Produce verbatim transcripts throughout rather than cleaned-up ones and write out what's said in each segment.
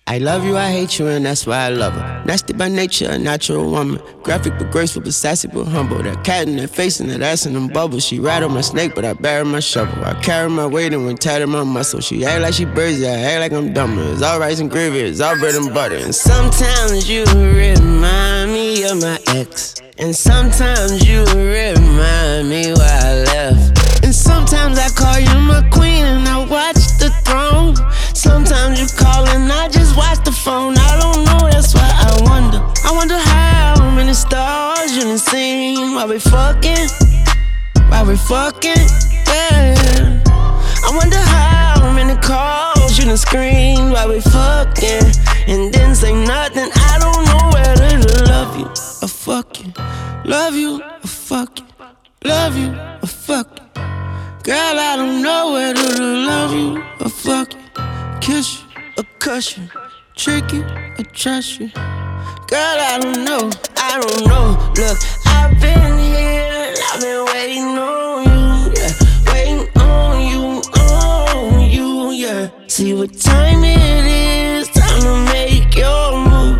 I love you, I hate you, and that's why I love her. Nasty by nature, a natural woman. Graphic but graceful, but sassy but humble. That cat in that face and that ass in them bubbles. She rattle my snake, but I bury my shovel. I carry my weight and when tatted my muscle. She act like she crazy, I act like I'm dumber. It's all rice and gravy, it's all bread and butter. And sometimes you remind me of my ex. And sometimes you remind me why I left. And sometimes I call you my queen and I watch the throne. Sometimes you call and I just watch the phone. I don't know, that's why I wonder. I wonder how many stars you done seen while we fucking, while we fucking, yeah. I wonder how many calls you done screamed while we fucking and didn't say nothing. I don't know whether to love you or fuck you, love you or fuck you, love you or fuck you. Girl, I don't know whether to love you or fuck you, kiss you or cuss you, trick you or trust you. Girl, I don't know, I don't know. Look, I've been here, I've been waiting on you, yeah. Waiting on you, on you, yeah. See what time it is, time to make your move.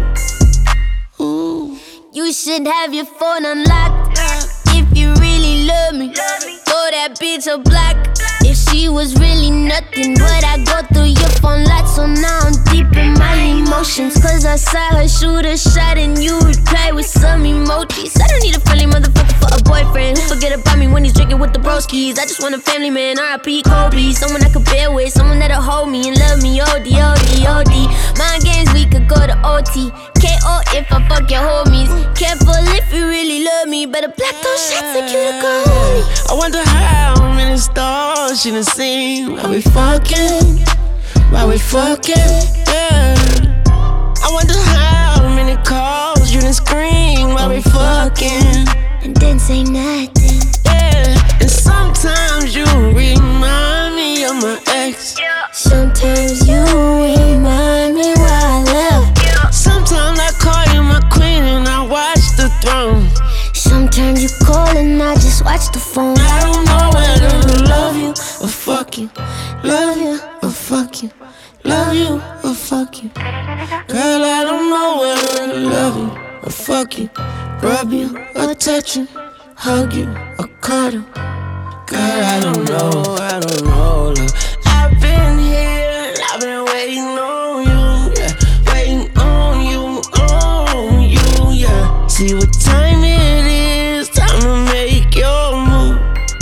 Ooh. You should have your phone unlocked, yeah. If you really love me, love me. Throw that bitch a block. If she was really nothing, but I go through your phone lot. So now I'm deep in my emotions, cause I saw her shoot a shot and you reply with some emojis. I don't need a friendly motherfucker for a boyfriend who forget about me when he's drinking with the broskies. I just want a family man, R I P Kobe. Someone I could bear with, someone that'll hold me and love me. O D, O D, O D. Mind games, we could go to O T. K O if I fuck your homies. Careful if you really love me, better black those shots like you to go homie. I wonder how many stars she done seen while we fucking, while we fucking, yeah. I wonder how many calls you done scream while we fucking and didn't say nothing, yeah. And sometimes you remind me of my ex. Sometimes you remind me why I left. Sometimes I call you my queen and I watch the throne. Sometimes you call and I just watch the phone. I don't know whether to love you or fuck you, love you or fuck you, love you or fuck you. Girl, I don't know whether to love you or fuck you, rub you or touch you, hug you or cuddle. Girl, I don't know, I don't know. Look, I've been here, I've been waiting on you, yeah. Waiting on you, on you, yeah. See what time it is, time to make your move.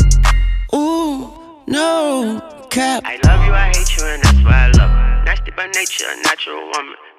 Ooh, no cap. I love you, I hate you, and that's why I love her. Nasty by nature, a natural woman.